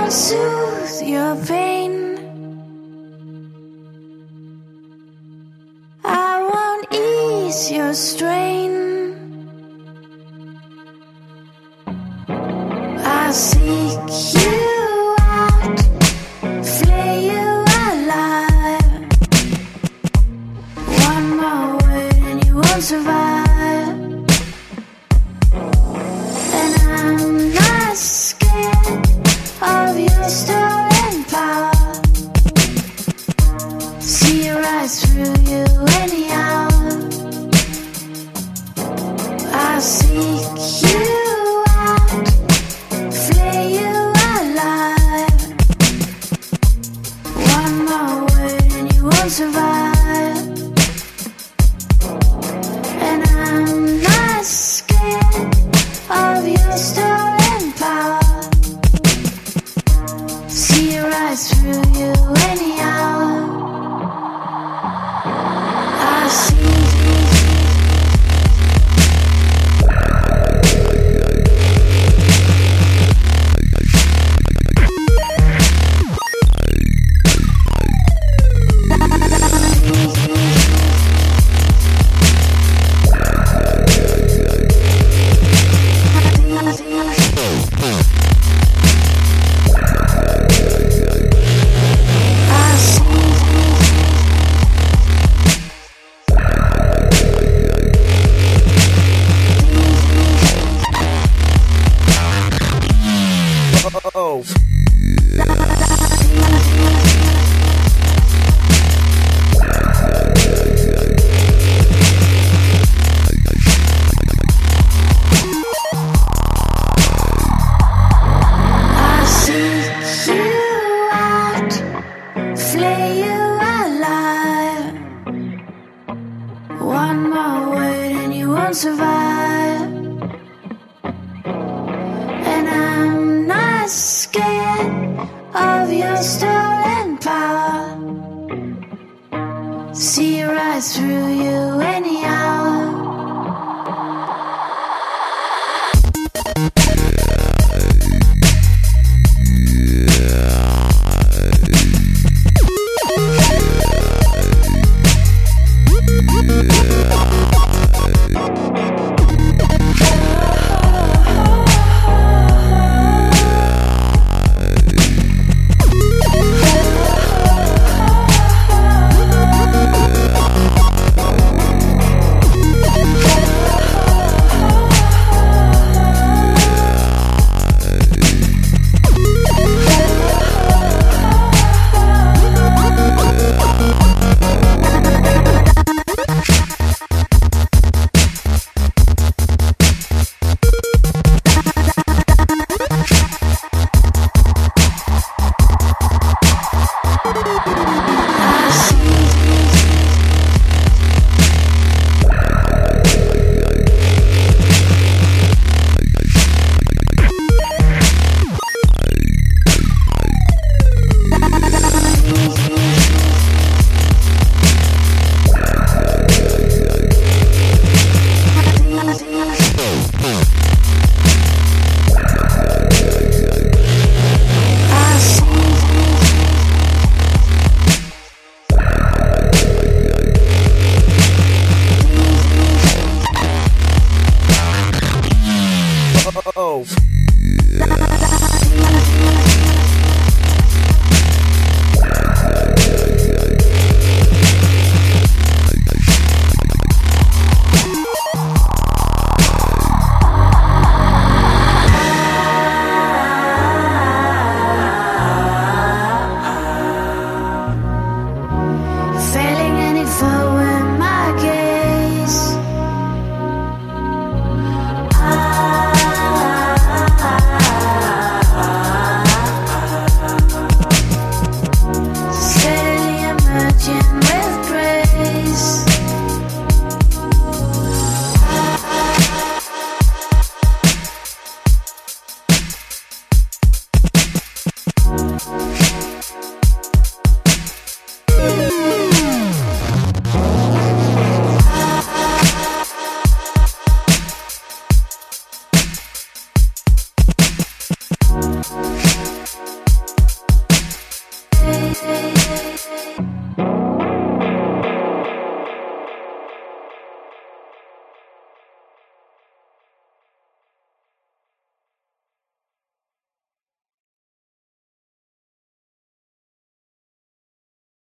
soothe your pain. I won't ease your strain. I'll seek you out, flay you alive. One more word and you won't survive. And I'm not scared of your stolen power. See right through you anyhow. I'll seek you out, flay you alive. One more word and you won't survive. And I'm not scared of your stolen power. See right through you anyhow. I see. Oh. One more word and you won't survive. And I'm not scared of your stolen power. See right through you